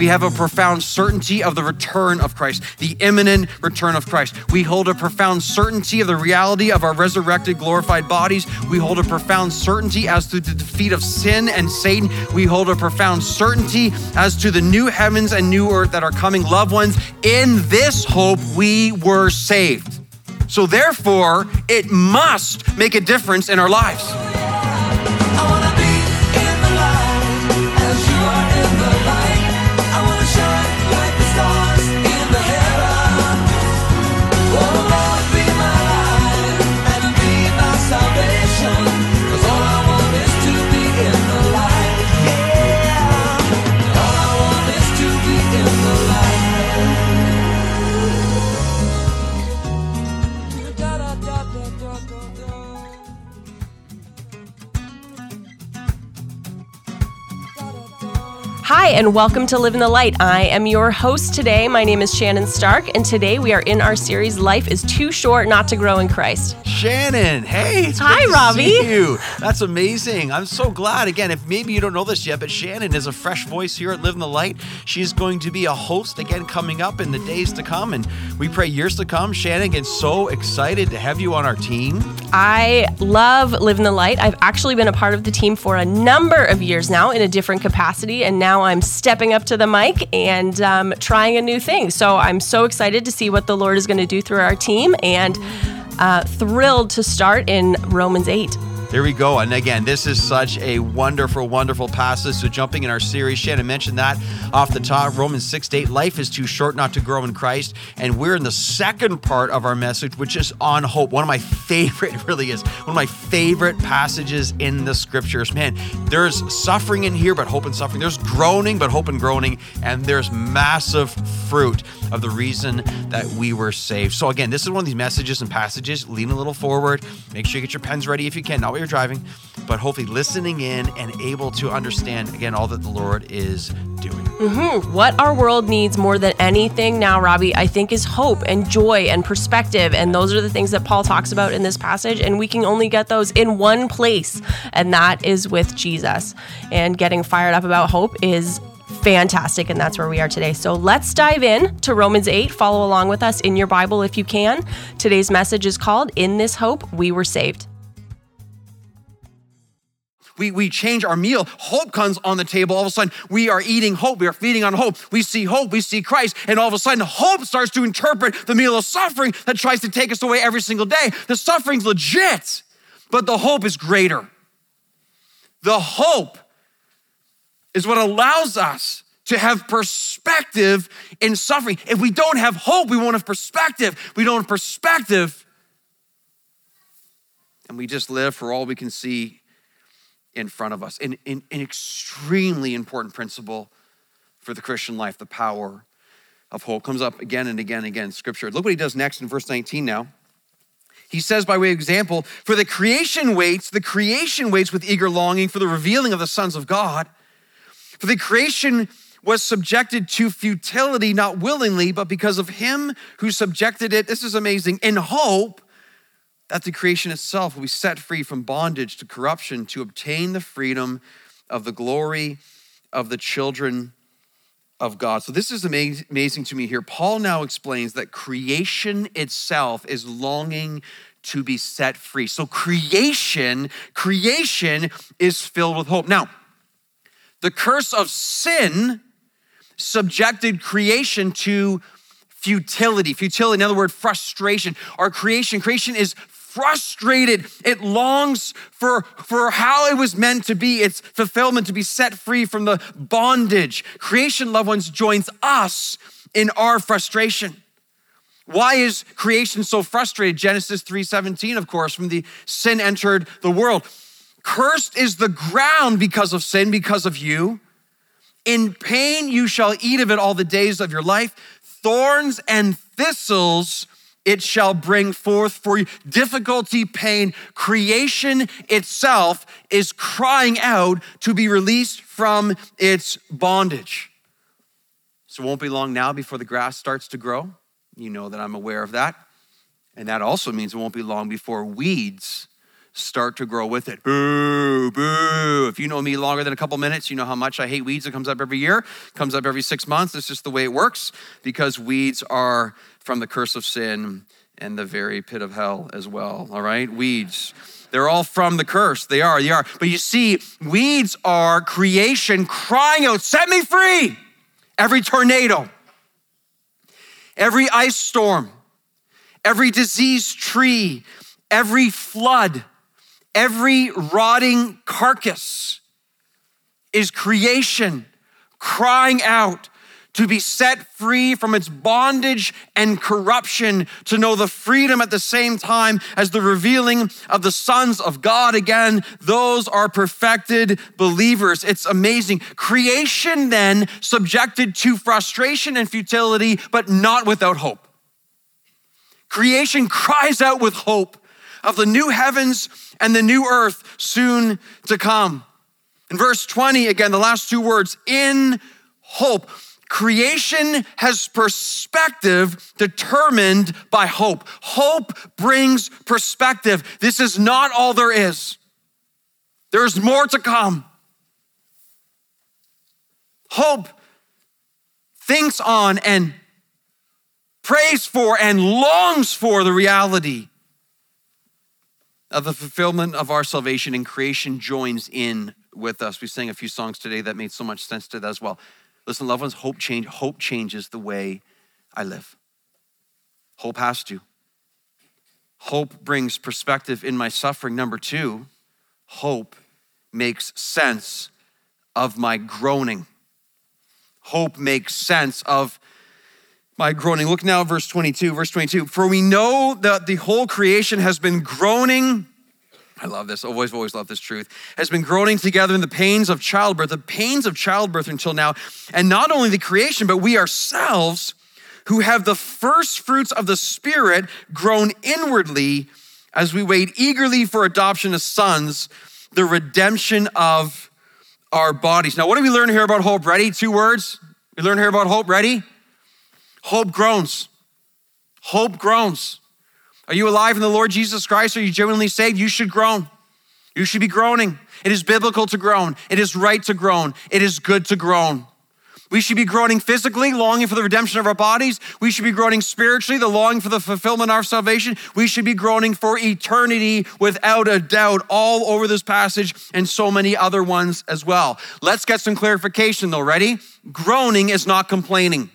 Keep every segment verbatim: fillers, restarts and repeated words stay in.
We have a profound certainty of the return of Christ, the imminent return of Christ. We hold a profound certainty of the reality of our resurrected, glorified bodies. We hold a profound certainty as to the defeat of sin and Satan. We hold a profound certainty as to the new heavens and new earth that are coming. Loved ones, in this hope we were saved. So therefore, it must make a difference in our lives. Hi, and welcome to Live in the Light. I am your host today. My name is Shannon Stark, and today we are in our series, Life is Too Short Not to Grow in Christ. Shannon, hey, it's Hi, good to Robbie. see you. That's amazing. I'm so glad. Again, if maybe you don't know this yet, but Shannon is a fresh voice here at Live in the Light. She's going to be a host again coming up in the days to come, and we pray years to come. Shannon, again, so excited to have you on our team. I love Live in the Light. I've actually been a part of the team for a number of years now in a different capacity, and now I'm stepping up to the mic and um, trying a new thing. So I'm so excited to see what the Lord is going to do through our team, and uh, thrilled to start in Romans eight. There we go. And again, this is such a wonderful, wonderful passage. So jumping in our series, Shannon mentioned that off the top, Romans six to eight, life is too short not to grow in Christ. And we're in the second part of our message, which is on hope. One of my favorite, it really is, one of my favorite passages in the scriptures. Man, there's suffering in here, but hope and suffering. There's groaning, but hope and groaning. And there's massive fruit of the reason that we were saved. So again, this is one of these messages and passages. Lean a little forward. Make sure you get your pens ready if you can, not while you're driving, but hopefully listening in and able to understand, again, all that the Lord is doing. Mm-hmm. What our world needs more than anything now, Robbie, I think is hope and joy and perspective. And those are the things that Paul talks about in this passage. And we can only get those in one place, and that is with Jesus. And getting fired up about hope is fantastic, and that's where we are today. So let's dive in to Romans eight. Follow along with us in your Bible if you can. Today's message is called, In This Hope We Were Saved. We we change our meal. Hope comes on the table. All of a sudden, we are eating hope. We are feeding on hope. We see hope. We see Christ. And all of a sudden, hope starts to interpret the meal of suffering that tries to take us away every single day. The suffering's legit, but the hope is greater. The hope is what allows us to have perspective in suffering. If we don't have hope, we won't have perspective. We don't have perspective, and we just live for all we can see in front of us. An, an, an extremely important principle for the Christian life, the power of hope, comes up again and again and again in Scripture. Look what he does next in verse nineteen now. He says, by way of example, for the creation waits, the creation waits with eager longing for the revealing of the sons of God. For the creation was subjected to futility, not willingly, but because of him who subjected it, this is amazing, in hope that the creation itself will be set free from bondage to corruption to obtain the freedom of the glory of the children of God. So this is amazing, amazing to me here. Paul now explains that creation itself is longing to be set free. So creation, creation is filled with hope. Now, the curse of sin subjected creation to futility. Futility, in other words, frustration. Our creation, creation is frustrated. It longs for, for how it was meant to be, its fulfillment, to be set free from the bondage. Creation, loved ones, joins us in our frustration. Why is creation so frustrated? Genesis three seventeen, of course, from the sin entered the world. Cursed is the ground because of sin, because of you. In pain you shall eat of it all the days of your life. Thorns and thistles it shall bring forth for you. Difficulty, pain, creation itself is crying out to be released from its bondage. So it won't be long now before the grass starts to grow. You know that I'm aware of that. And that also means it won't be long before weeds start to grow with it. Boo, boo. If you know me longer than a couple minutes, you know how much I hate weeds. It comes up every year, comes up every six months. It's just the way it works because weeds are from the curse of sin and the very pit of hell as well, all right? Weeds. They're all from the curse. They are, they are. But you see, weeds are creation crying out, set me free. Every tornado, every ice storm, every diseased tree, every flood, every rotting carcass is creation crying out to be set free from its bondage and corruption, to know the freedom at the same time as the revealing of the sons of God. Again, those are perfected believers. It's amazing. Creation then subjected to frustration and futility, but not without hope. Creation cries out with hope of the new heavens and the new earth soon to come. In verse twenty, again, the last two words, in hope. Creation has perspective determined by hope. Hope brings perspective. This is not all there is. There's more to come. Hope thinks on and prays for and longs for the reality of the fulfillment of our salvation, and creation joins in with us. We sang a few songs today that made so much sense to that as well. Listen, loved ones, hope change, hope changes the way I live. Hope has to. Hope brings perspective in my suffering. Number two, hope makes sense of my groaning. Hope makes sense of my groaning. Look now at verse twenty-two. Verse twenty-two, for we know that the whole creation has been groaning. I love this, always, always love this truth. Has been groaning together in the pains of childbirth, the pains of childbirth until now. And not only the creation, but we ourselves who have the first fruits of the Spirit groan inwardly as we wait eagerly for adoption as sons, the redemption of our bodies. Now, what do we learn here about hope? Ready? Two words. We learn here about hope. Ready? Hope groans. Hope groans. Are you alive in the Lord Jesus Christ? Are you genuinely saved? You should groan. You should be groaning. It is biblical to groan. It is right to groan. It is good to groan. We should be groaning physically, longing for the redemption of our bodies. We should be groaning spiritually, the longing for the fulfillment of our salvation. We should be groaning for eternity without a doubt, all over this passage and so many other ones as well. Let's get some clarification though. Ready? Groaning is not complaining.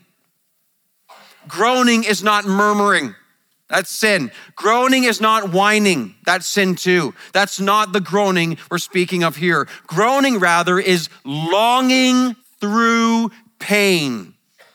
Groaning is not murmuring. That's sin. Groaning is not whining. That's sin too. That's not the groaning we're speaking of here. Groaning rather is longing through pain.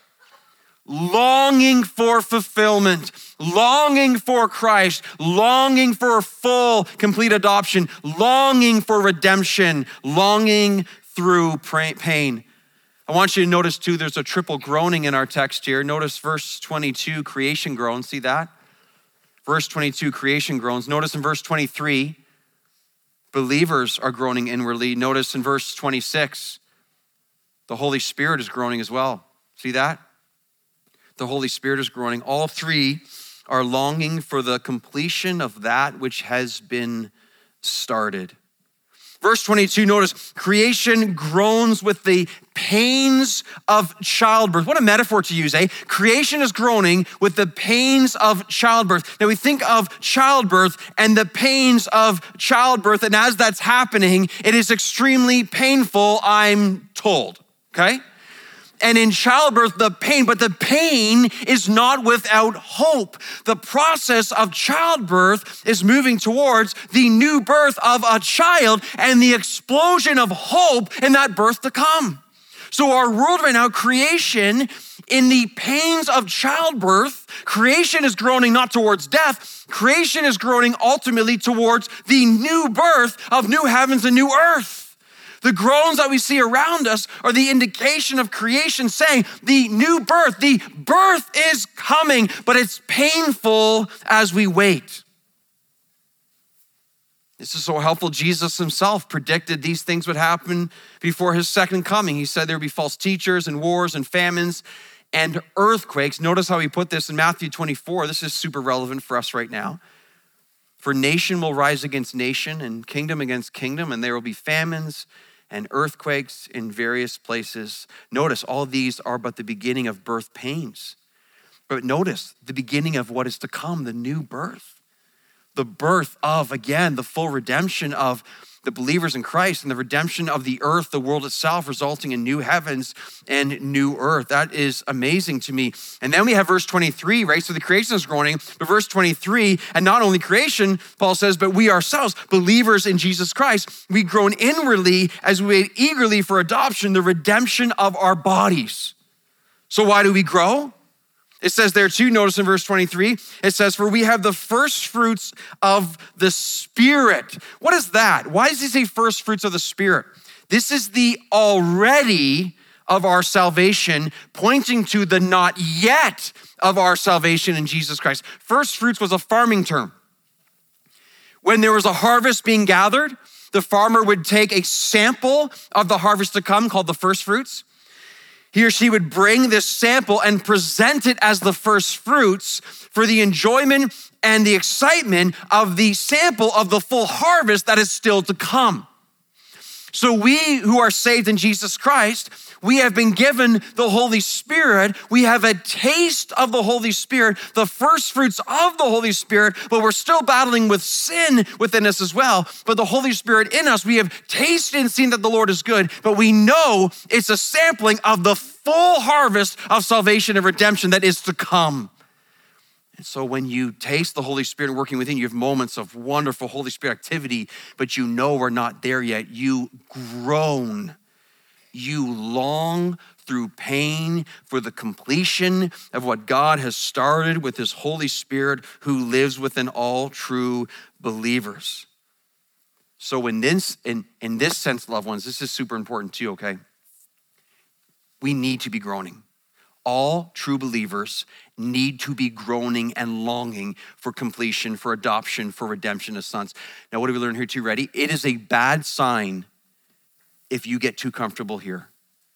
Longing for fulfillment. Longing for Christ. Longing for full, complete adoption. Longing for redemption. Longing through pain. I want you to notice too, there's a triple groaning in our text here. Notice verse twenty-two, creation groans. See that? Verse twenty-two, creation groans. Notice in verse twenty-three, believers are groaning inwardly. Notice in verse twenty-six, the Holy Spirit is groaning as well. See that? The Holy Spirit is groaning. All three are longing for the completion of that which has been started. Verse twenty-two, notice, creation groans with the pains of childbirth. What a metaphor to use, eh? Creation is groaning with the pains of childbirth. Now we think of childbirth and the pains of childbirth, and as that's happening, it is extremely painful, I'm told, okay? And in childbirth, the pain, but the pain is not without hope. The process of childbirth is moving towards the new birth of a child and the explosion of hope in that birth to come. So our world right now, creation, in the pains of childbirth, creation is groaning not towards death, creation is groaning ultimately towards the new birth of new heavens and new earth. The groans that we see around us are the indication of creation saying the new birth, the birth is coming, but it's painful as we wait. This is so helpful. Jesus himself predicted these things would happen before his second coming. He said there would be false teachers and wars and famines and earthquakes. Notice how he put this in Matthew twenty-four. This is super relevant for us right now. For nation will rise against nation and kingdom against kingdom, and there will be famines and earthquakes in various places. Notice all these are but the beginning of birth pains. But notice the beginning of what is to come, the new birth. The birth of, again, the full redemption of the believers in Christ and the redemption of the earth, the world itself, resulting in new heavens and new earth. That is amazing to me. And then we have verse twenty-three, right? So the creation is groaning, but verse twenty-three, and not only creation, Paul says, but we ourselves, believers in Jesus Christ, we groan inwardly as we wait eagerly for adoption, the redemption of our bodies. So why do we grow? It says there too, notice in verse twenty-three, it says, for we have the first fruits of the Spirit. What is that? Why does he say first fruits of the Spirit? This is the already of our salvation, pointing to the not yet of our salvation in Jesus Christ. First fruits was a farming term. When there was a harvest being gathered, the farmer would take a sample of the harvest to come called the first fruits. He or she would bring this sample and present it as the first fruits for the enjoyment and the excitement of the sample of the full harvest that is still to come. So we who are saved in Jesus Christ, we have been given the Holy Spirit. We have a taste of the Holy Spirit, the first fruits of the Holy Spirit, but we're still battling with sin within us as well. But the Holy Spirit in us, we have tasted and seen that the Lord is good, but we know it's a sampling of the full harvest of salvation and redemption that is to come. And so when you taste the Holy Spirit working within you, you have moments of wonderful Holy Spirit activity, but you know we're not there yet. You groan. You long through pain for the completion of what God has started with his Holy Spirit who lives within all true believers. So in this, in, in this sense, loved ones, this is super important too, okay? We need to be groaning. All true believers need to be groaning and longing for completion, for adoption, for redemption as sons. Now, what do we learn here too? Ready? It is a bad sign if you get too comfortable here.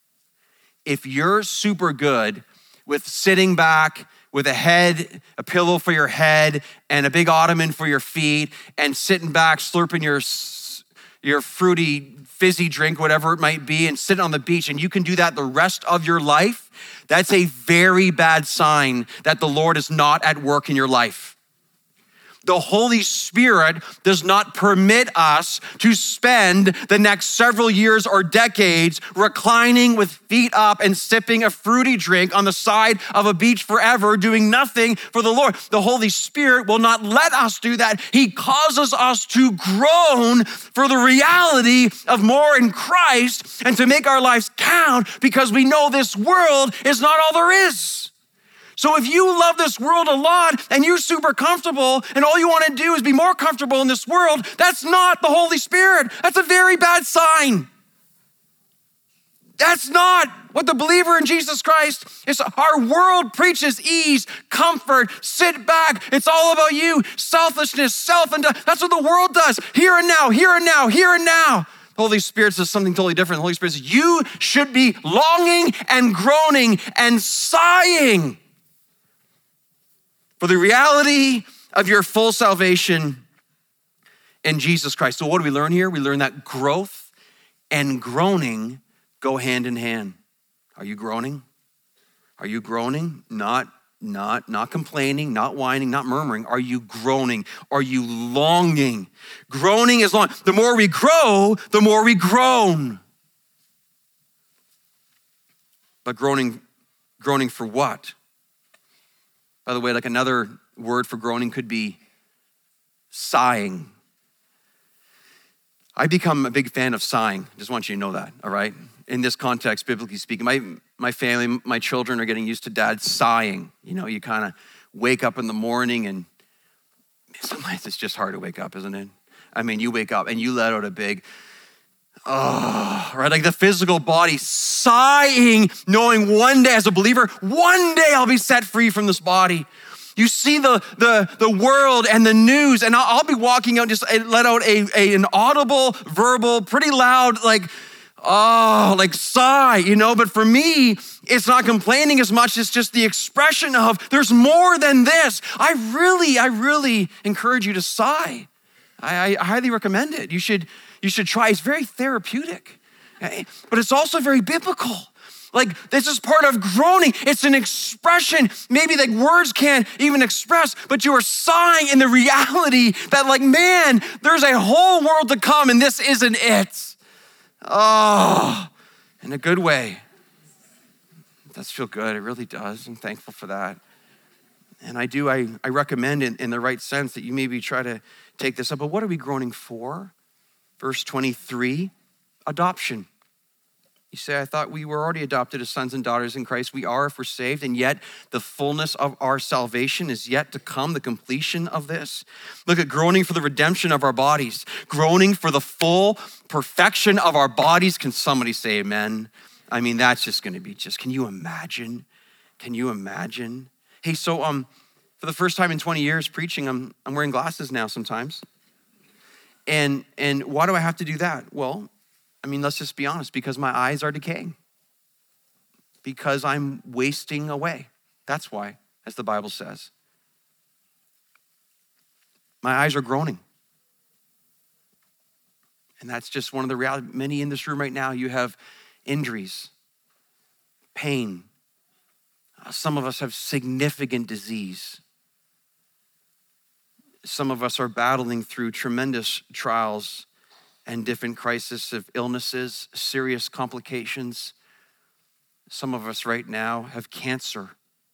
If you're super good with sitting back with a head, a pillow for your head and a big ottoman for your feet and sitting back, slurping your, your fruity, fizzy drink, whatever it might be, and sitting on the beach, and you can do that the rest of your life, that's a very bad sign that the Lord is not at work in your life. The Holy Spirit does not permit us to spend the next several years or decades reclining with feet up and sipping a fruity drink on the side of a beach forever, doing nothing for the Lord. The Holy Spirit will not let us do that. He causes us to groan for the reality of more in Christ and to make our lives count because we know this world is not all there is. So if you love this world a lot and you're super comfortable and all you want to do is be more comfortable in this world, that's not the Holy Spirit. That's a very bad sign. That's not what the believer in Jesus Christ is. Our world preaches ease, comfort, sit back. It's all about you, selfishness, self, and that's what the world does. Here and now, here and now, here and now. The Holy Spirit says something totally different. The Holy Spirit says you should be longing and groaning and sighing for the reality of your full salvation in Jesus Christ. So what do we learn here? We learn that growth and groaning go hand in hand. Are you groaning? Are you groaning? Not, not, not complaining, not whining, not murmuring. Are you groaning? Are you longing? Groaning is long. The more we grow, the more we groan. But groaning, groaning for what? By the way, like another word for groaning could be sighing. I become a big fan of sighing. Just want you to know that, all right? In this context, biblically speaking, my, my family, my children are getting used to dad sighing. You know, you kind of wake up in the morning and sometimes it's just hard to wake up, isn't it? I mean, you wake up and you let out a big, oh, right? Like the physical body sighing, knowing one day as a believer, one day I'll be set free from this body. You see the, the, the world and the news, and I'll, I'll be walking out, just let out a, a, an audible, verbal, pretty loud, like, oh, like sigh, you know, but for me, it's not complaining as much as just the expression of there's more than this. I really, I really encourage you to sigh. I, I highly recommend it. You should, you should try. It's very therapeutic, okay? But it's also very biblical. Like this is part of groaning. It's an expression, maybe like words can't even express, but you are sighing in the reality that like, man, there's a whole world to come and this isn't it. Oh, in a good way. It does feel good, it really does. I'm thankful for that. And I do, I, I recommend in, in the right sense that you maybe try to take this up. But what are we groaning for? Verse twenty-three, adoption. You say, I thought we were already adopted as sons and daughters in Christ. We are if we're saved, and yet the fullness of our salvation is yet to come, the completion of this. Look at groaning for the redemption of our bodies, groaning for the full perfection of our bodies. Can somebody say amen? I mean, that's just gonna be just, can you imagine? Can you imagine? Hey, so um, for the first time in twenty years preaching, I'm, I'm wearing glasses now sometimes. And, and why do I have to do that? Well, I mean, let's just be honest, because my eyes are decaying. Because I'm wasting away. That's why, as the Bible says. My eyes are groaning. And that's just one of the realities. Many in this room right now, you have injuries, pain. Some of us have significant disease. Some of us are battling through tremendous trials and different crises of illnesses, serious complications. Some of us right now have cancer.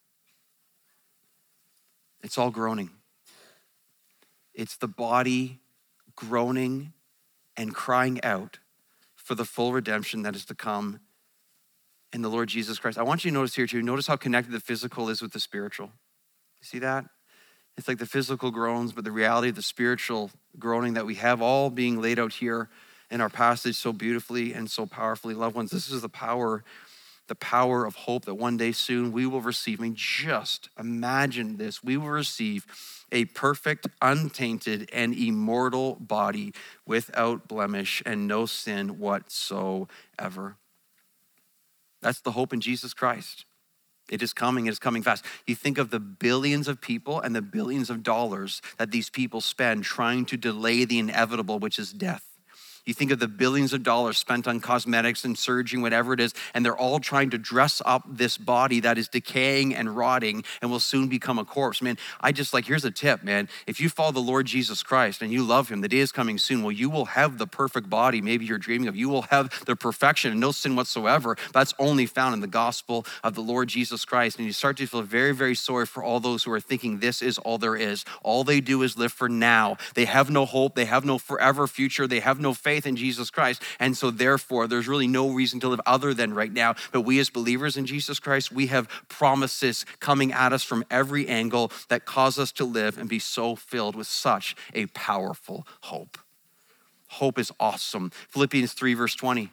It's all groaning. It's the body groaning and crying out for the full redemption that is to come in the Lord Jesus Christ. I want you to notice here too, notice how connected the physical is with the spiritual. You see that? It's like the physical groans, but the reality of the spiritual groaning that we have all being laid out here in our passage so beautifully and so powerfully. Loved ones, this is the power, the power of hope that one day soon we will receive. I mean, just imagine this. We will receive a perfect, untainted, and immortal body without blemish and no sin whatsoever. That's the hope in Jesus Christ. It is coming, it is coming fast. You think of the billions of people and the billions of dollars that these people spend trying to delay the inevitable, which is death. You think of the billions of dollars spent on cosmetics and surgery, whatever it is, and they're all trying to dress up this body that is decaying and rotting and will soon become a corpse. Man, I just like, here's a tip, man. If you follow the Lord Jesus Christ and you love him, the day is coming soon. Well, you will have the perfect body maybe you're dreaming of. You will have the perfection and no sin whatsoever. That's only found in the gospel of the Lord Jesus Christ. And you start to feel very, very sorry for all those who are thinking this is all there is. All they do is live for now. They have no hope. They have no forever future. They have no faith in Jesus Christ. And so therefore, there's really no reason to live other than right now. But we as believers in Jesus Christ, we have promises coming at us from every angle that cause us to live and be so filled with such a powerful hope. Hope is awesome. Philippians three verse twenty.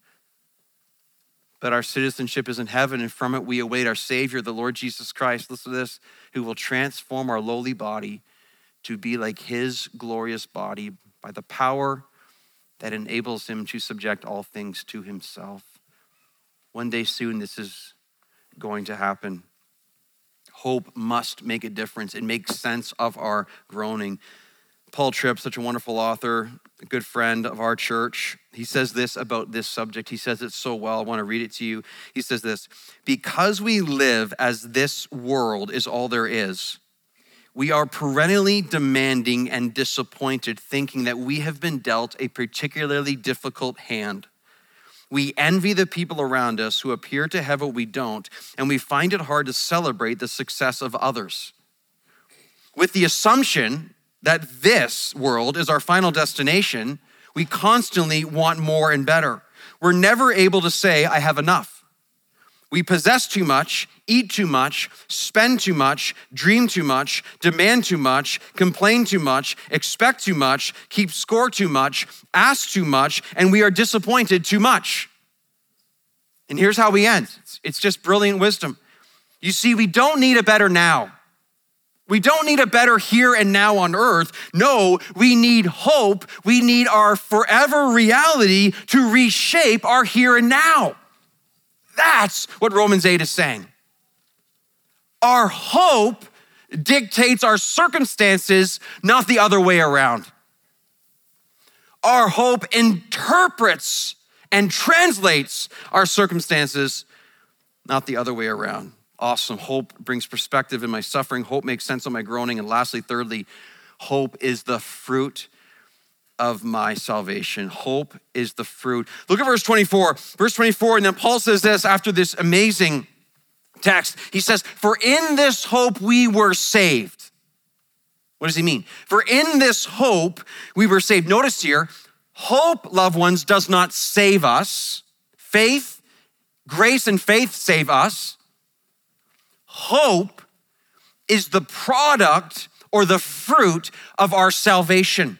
But our citizenship is in heaven, and from it we await our Savior, the Lord Jesus Christ. Listen to this, who will transform our lowly body to be like his glorious body by the power that enables him to subject all things to himself. One day soon, this is going to happen. Hope must make a difference. It makes sense of our groaning. Paul Tripp, such a wonderful author, a good friend of our church, he says this about this subject. He says it so well. I want to read it to you. He says this, because we live as this world is all there is, we are perennially demanding and disappointed, thinking that we have been dealt a particularly difficult hand. We envy the people around us who appear to have what we don't, and we find it hard to celebrate the success of others. With the assumption that this world is our final destination, we constantly want more and better. We're never able to say, I have enough. We possess too much, eat too much, spend too much, dream too much, demand too much, complain too much, expect too much, keep score too much, ask too much, and we are disappointed too much. And here's how we end. It's just brilliant wisdom. You see, we don't need a better now. We don't need a better here and now on earth. No, we need hope. We need our forever reality to reshape our here and now. That's what Romans eight is saying. Our hope dictates our circumstances, not the other way around. Our hope interprets and translates our circumstances, not the other way around. Awesome. Hope brings perspective in my suffering. Hope makes sense of my groaning. And lastly, thirdly, hope is the fruit of my salvation. Hope is the fruit. Look at verse twenty-four. Verse twenty-four, and then Paul says this after this amazing text. He says, for in this hope we were saved. What does he mean? For in this hope we were saved. Notice here, hope, loved ones, does not save us. Faith, grace and faith save us. Hope is the product or the fruit of our salvation.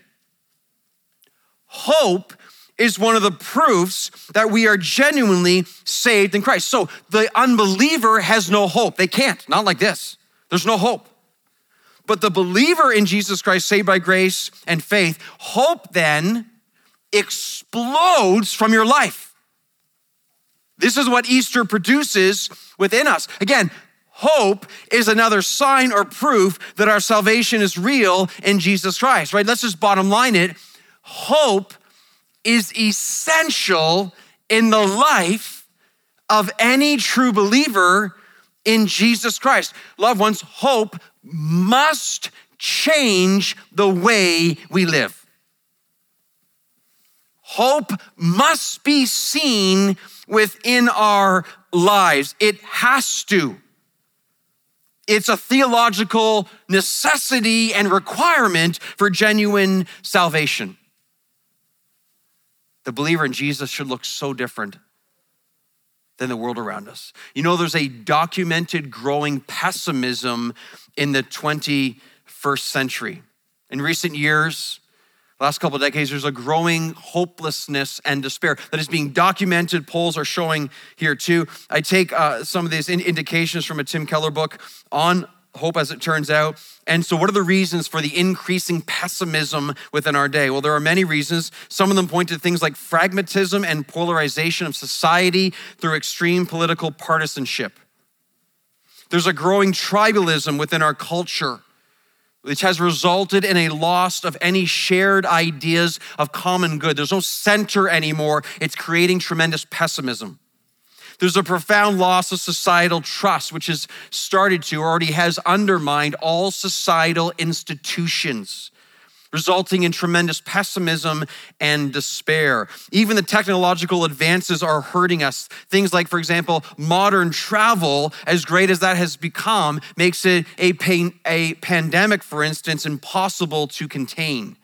Hope is one of the proofs that we are genuinely saved in Christ. So the unbeliever has no hope. They can't, not like this. There's no hope. But the believer in Jesus Christ, saved by grace and faith, hope then explodes from your life. This is what Easter produces within us. Again, hope is another sign or proof that our salvation is real in Jesus Christ, right? Let's just bottom line it. Hope is essential in the life of any true believer in Jesus Christ. Loved ones, hope must change the way we live. Hope must be seen within our lives. It has to. It's a theological necessity and requirement for genuine salvation. The believer in Jesus should look so different than the world around us. You know, there's a documented growing pessimism in the twenty-first century. In recent years, last couple of decades, there's a growing hopelessness and despair that is being documented. Polls are showing here too. I take uh, some of these indications from a Tim Keller book on hope, as it turns out. And so what are the reasons for the increasing pessimism within our day? Well, there are many reasons. Some of them point to things like pragmatism and polarization of society through extreme political partisanship. There's a growing tribalism within our culture, which has resulted in a loss of any shared ideas of common good. There's no center anymore. It's creating tremendous pessimism. There's a profound loss of societal trust, which has started to or already has undermined all societal institutions, resulting in tremendous pessimism and despair. Even the technological advances are hurting us. Things like, for example, modern travel, as great as that has become, makes it a, pain, a pandemic, for instance, impossible to contain.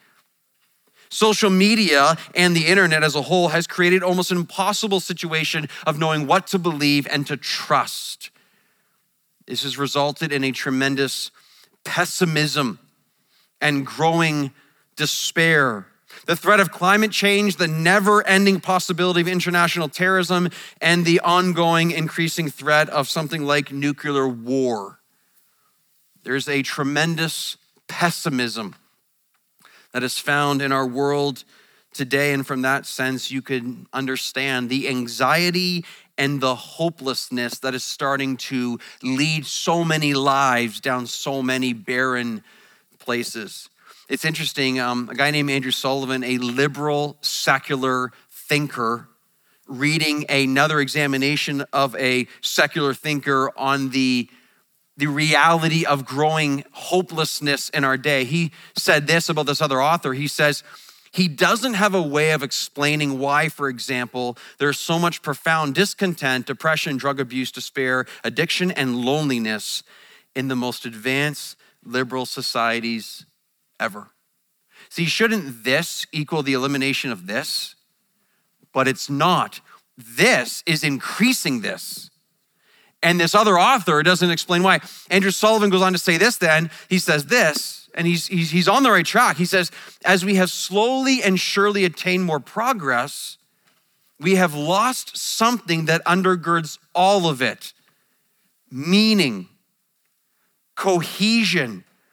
Social media and the internet as a whole has created almost an impossible situation of knowing what to believe and to trust. This has resulted in a tremendous pessimism and growing despair. The threat of climate change, the never-ending possibility of international terrorism, and the ongoing increasing threat of something like nuclear war. There's a tremendous pessimism that is found in our world today. And from that sense, you could understand the anxiety and the hopelessness that is starting to lead so many lives down so many barren places. It's interesting, um, a guy named Andrew Sullivan, a liberal, secular thinker, reading another examination of a secular thinker on the the reality of growing hopelessness in our day. He said this about this other author. He says, he doesn't have a way of explaining why, for example, there's so much profound discontent, depression, drug abuse, despair, addiction, and loneliness in the most advanced liberal societies ever. See, shouldn't this equal the elimination of this? But it's not. This is increasing this. And this other author doesn't explain why. Andrew Sullivan goes on to say this then. He says this, and he's, he's, he's on the right track. He says, as we have slowly and surely attained more progress, we have lost something that undergirds all of it. Meaning, cohesion,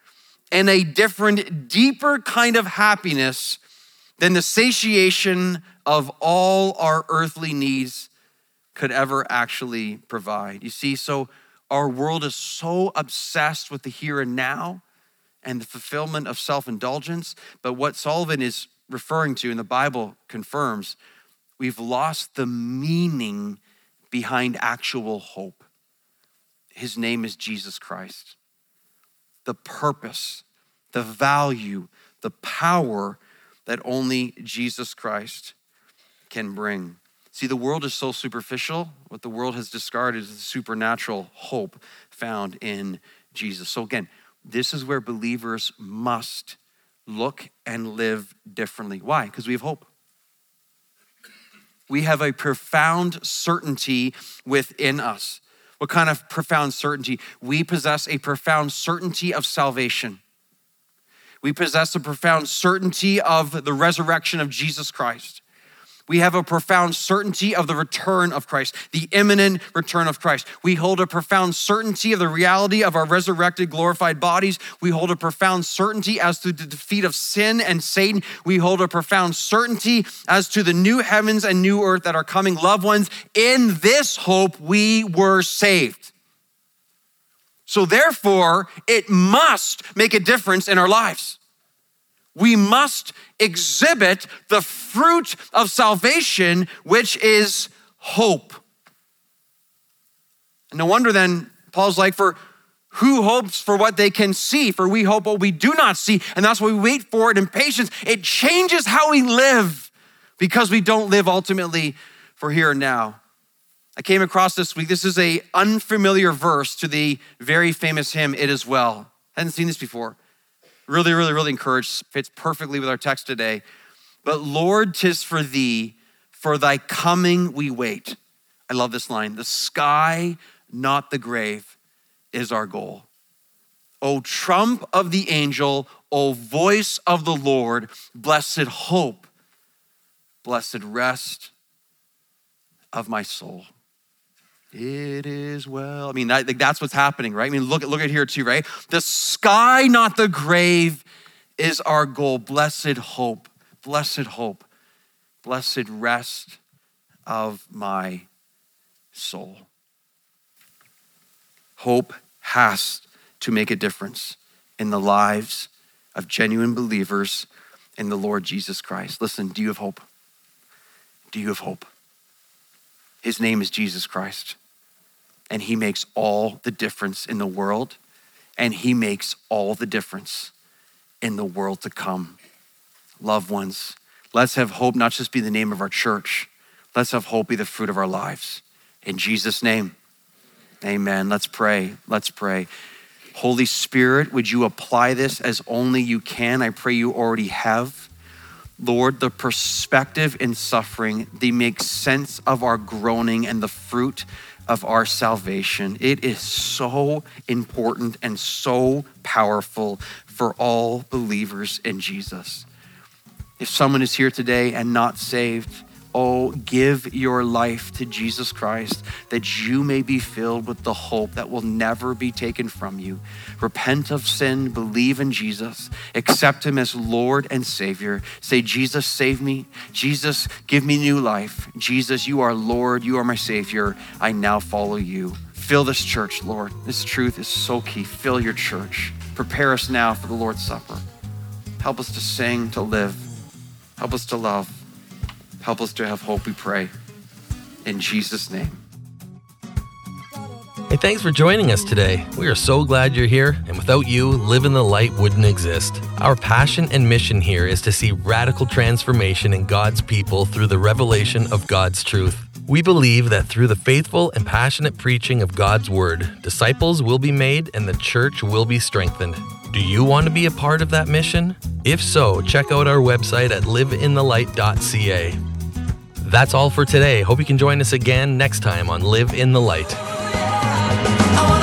and a different, deeper kind of happiness than the satiation of all our earthly needs could ever actually provide. You see, so our world is so obsessed with the here and now and the fulfillment of self-indulgence, but what Sullivan is referring to, and the Bible confirms, we've lost the meaning behind actual hope. His name is Jesus Christ. The purpose, the value, the power that only Jesus Christ can bring. See, the world is so superficial. What the world has discarded is the supernatural hope found in Jesus. So again, this is where believers must look and live differently. Why? Because we have hope. We have a profound certainty within us. What kind of profound certainty? We possess a profound certainty of salvation. We possess a profound certainty of the resurrection of Jesus Christ. We have a profound certainty of the return of Christ, the imminent return of Christ. We hold a profound certainty of the reality of our resurrected, glorified bodies. We hold a profound certainty as to the defeat of sin and Satan. We hold a profound certainty as to the new heavens and new earth that are coming. Loved ones, in this hope we were saved. So therefore, it must make a difference in our lives. We must exhibit the fruit of salvation, which is hope. And no wonder then Paul's like, for who hopes for what they can see? For we hope what we do not see. And that's why we wait for it in patience. It changes how we live because we don't live ultimately for here and now. I came across this week, this is a unfamiliar verse to the very famous hymn, It Is Well. I hadn't seen this before. Really, really, really encouraged, fits perfectly with our text today. But Lord, 'tis for thee, for thy coming we wait. I love this line. The sky, not the grave, is our goal. O trump of the angel, O voice of the Lord, blessed hope, blessed rest of my soul. It is well. I mean, that, that's what's happening, right? I mean, look at look at here too, right? The sky, not the grave, is our goal. Blessed hope, blessed hope, blessed rest of my soul. Hope has to make a difference in the lives of genuine believers in the Lord Jesus Christ. Listen, do you have hope? Do you have hope? His name is Jesus Christ. And he makes all the difference in the world, and he makes all the difference in the world to come. Loved ones, let's have hope not just be the name of our church. Let's have hope be the fruit of our lives. In Jesus' name, amen. Let's pray. Let's pray. Holy Spirit, would you apply this as only you can? I pray you already have. Lord, the perspective in suffering, they make sense of our groaning and the fruit of our salvation. It is so important and so powerful for all believers in Jesus. If someone is here today and not saved, oh, give your life to Jesus Christ that you may be filled with the hope that will never be taken from you. Repent of sin, believe in Jesus, accept him as Lord and Savior. Say, Jesus, save me. Jesus, give me new life. Jesus, you are Lord, you are my Savior. I now follow you. Fill this church, Lord. This truth is so key. Fill your church. Prepare us now for the Lord's Supper. Help us to sing, to live. Help us to love. Help us to have hope, we pray. In Jesus' name. Hey, thanks for joining us today. We are so glad you're here, and without you, Live in the Light wouldn't exist. Our passion and mission here is to see radical transformation in God's people through the revelation of God's truth. We believe that through the faithful and passionate preaching of God's word, disciples will be made and the church will be strengthened. Do you want to be a part of that mission? If so, check out our website at live in the light dot c a. That's all for today. Hope you can join us again next time on Live in the Light. I